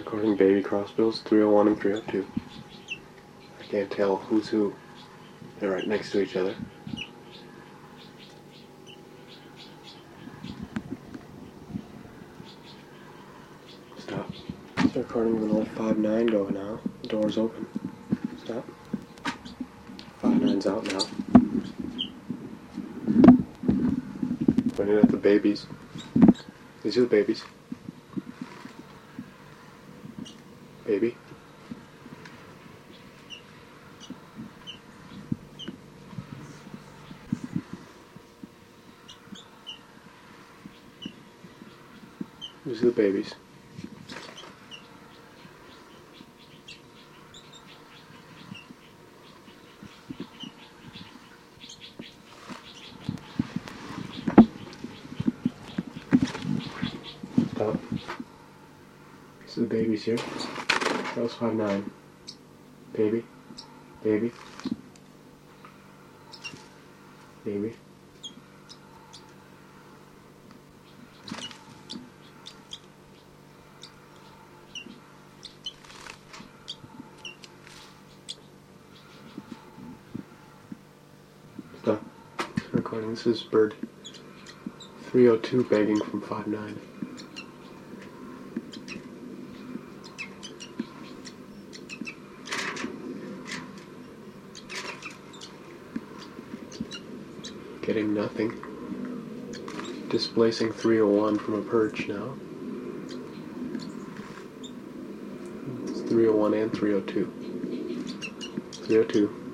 Recording baby crossbills, 301 and 302. I can't tell who's who. They're right next to each other. Stop. The recording will let 5-9 go now. The door's open. Stop. 5-9's out now. Pointing at the babies. These are the babies. Baby. These are the babies. Stop. These are the babies here. That was 5-9. Baby. Baby. Baby. Stop. Recording. This is bird 302 begging from 5-9. Getting nothing. Displacing 301 from a perch now. It's 301 and 302. 302.